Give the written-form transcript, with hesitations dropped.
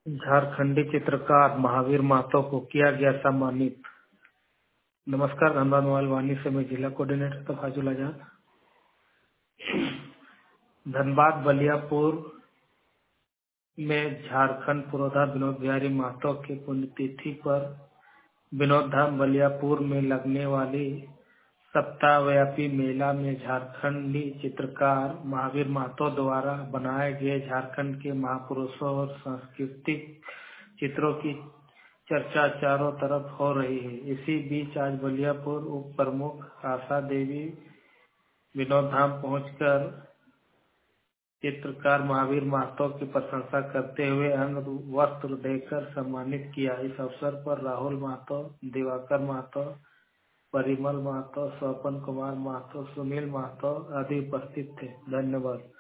झारखंडी चित्रकार महावीर महतो को किया गया सम्मानित। नमस्कार, धनबाद मोबाइल वाणी से मैं जिला कोऑर्डिनेटर तफाजुल आजाद। धनबाद बलियापुर में झारखंड पुरोधा विनोद बिहारी महतो की पुण्यतिथि पर विनोद धाम बलियापुर में लगने वाली सप्ताहव्यापी मेला में झारखंडी चित्रकार महावीर महतो द्वारा बनाए गए झारखंड के महापुरुषों और सांस्कृतिक चित्रों की चर्चा चारों तरफ हो रही है। इसी बीच आज बलियापुर उप प्रमुख आशा देवी विनोद धाम पहुंचकर चित्रकार महावीर महतो की प्रशंसा करते हुए अंग वस्त्र देकर सम्मानित किया। इस अवसर पर राहुल महतो, दिवाकर महतो, परिमल महतो, स्वपन कुमार महतो, सुनील महतो आदि उपस्थित थे। धन्यवाद।